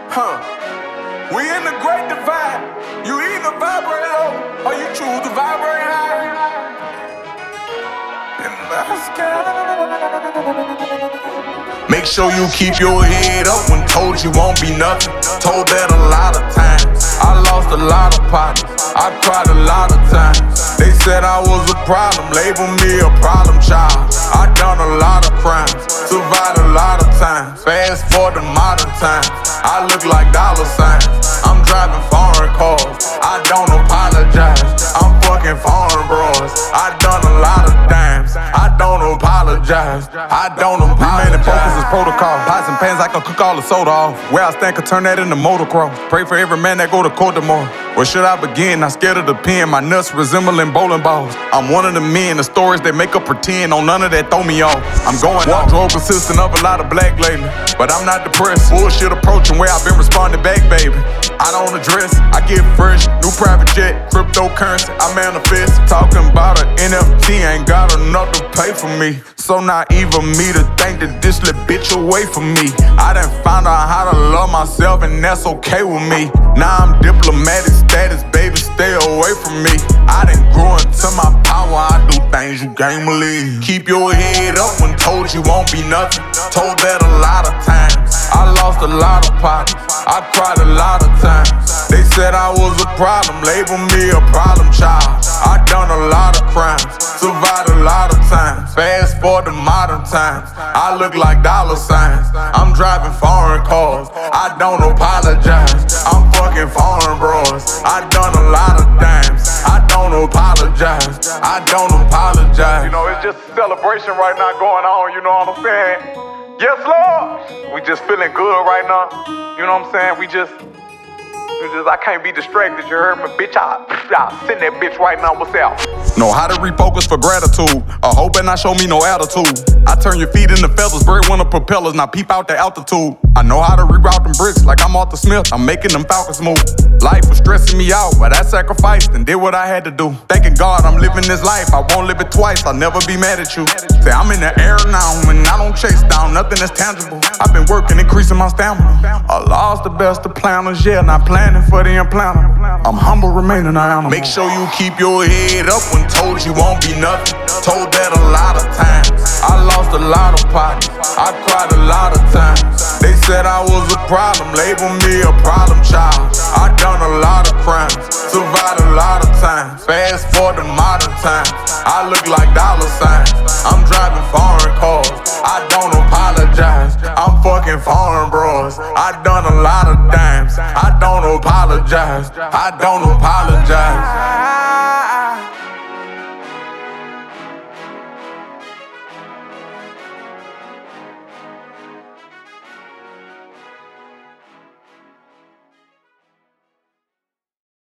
Huh. We in the great divide. You either vibrate low or you choose to vibrate high. In the sky. Make sure you keep your head up when told you won't be nothing. Told that a lot of times. I lost a lot of partners. I cried a lot of times. They said I was a problem, labeled me a problem child. I done a lot of crimes, survived a lot of times. Fast forward to modern times, I look like dollar signs. I'm driving foreign cars, I don't apologize. I'm fucking foreign bros, I done a lot of dimes. I don't apologize, I don't apologize. Remaining focus is protocol. Pots and pans, I can cook all the soda off. Where I stand, can turn that into motocross. Pray for every man that go to court tomorrow. Where should I begin? I'm scared of the pen, my nuts resembling bowling balls. I'm one of the men, the stories they make up pretend. On none of that throw me off. I'm going wardrobe consistent of a lot of black lately, but I'm not depressed. Bullshit approaching where I've been responding back, baby. I don't address, I get fresh. New private jet, cryptocurrency, I manifest. Talking about an NFT, ain't got enough to pay for me. So naive of me to think that this little bitch away from me. I done found out how to love myself and that's okay with me. Now I'm diplomatic status, baby, stay away from me. I done grew into my power, I do things you can't believe. Keep your head up when told you won't be nothing. Told that a lot of times. I lost a lot of partners, I cried a lot of times. They said I was a problem, labeled me a problem child. I done a lot of crimes, survived a lot of times. Fast forward to modern times, I look like dollar signs. I'm driving foreign cars, I don't apologize. I'm fucking foreign bros, I done a lot of dimes. I don't apologize, I don't apologize. You know, it's just a celebration right now going on, you know what I'm saying? Yes, Lord! We just feeling good right now, you know what I'm saying? We just, I can't be distracted, you heard me? Bitch, I'll send that bitch right now, what's up? Know how to refocus for gratitude, a hope and not show me no attitude. I turn your feet into feathers, bird winter propellers, now peep out the altitude. I know how to reroute them bricks like I'm Arthur Smith, I'm making them Falcons move. Life was stressing me out, but I sacrificed and did what I had to do. Thanking God I'm living this life, I won't live it twice, I'll never be mad at you. Say I'm in the air now and I don't chase down nothing that's tangible. I've been working, increasing my stamina. I lost the best of planners, yeah, not planning for the implantable. I'm humble, remaining an animal. Make sure you keep your head up when told you won't be nothing. Told that a lot of times. I lost a lot of partners, I cried a lot of times. They said I was a problem, labeled me a problem child. I done a lot of crimes, survived a lot of times. Fast forward to modern times, I look like dollar signs. I'm driving foreign cars, I don't apologize. I'm fucking foreign bros, I done a lot of dimes. I don't apologize, I don't apologize.